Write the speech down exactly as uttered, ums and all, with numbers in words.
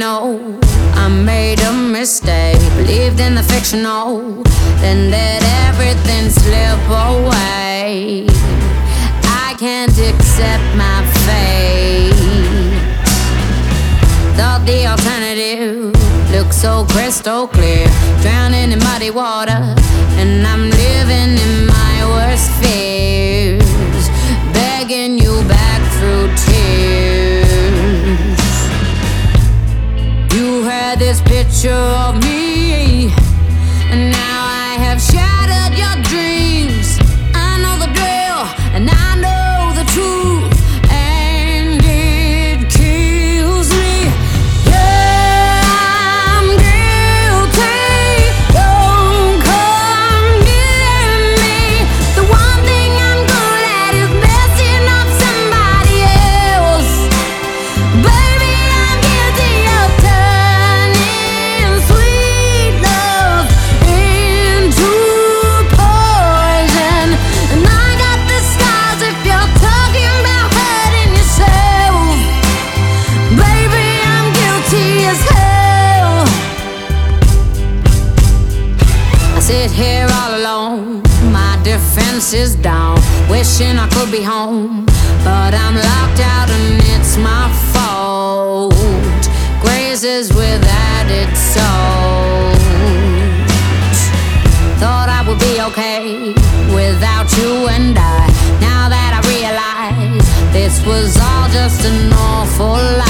know I made a mistake. Believed in the fictional, then let everything slip away. I can't accept my fate. Thought the alternative looked so crystal clear, drowning in muddy water, and I'm living in my worst fears, begging you back through tears. You had this picture of me, and now I have shattered your dreams. I know the drill, and I know the truth, and it kills me. Yeah, I'm guilty. Don't come near me. The one thing I'm good at is messing up somebody else. Baby, I'm guilty of turning sweet love into poison. And I got the scars if you're talking about hurting yourself. Baby, I'm guilty as hell. I sit here all alone, my defense is down, wishing I could be home, but I'm locked out and it's my fault. Grazes with added salt. Thought I would be okay without you and I. Now that I realize this was all just an awful lie.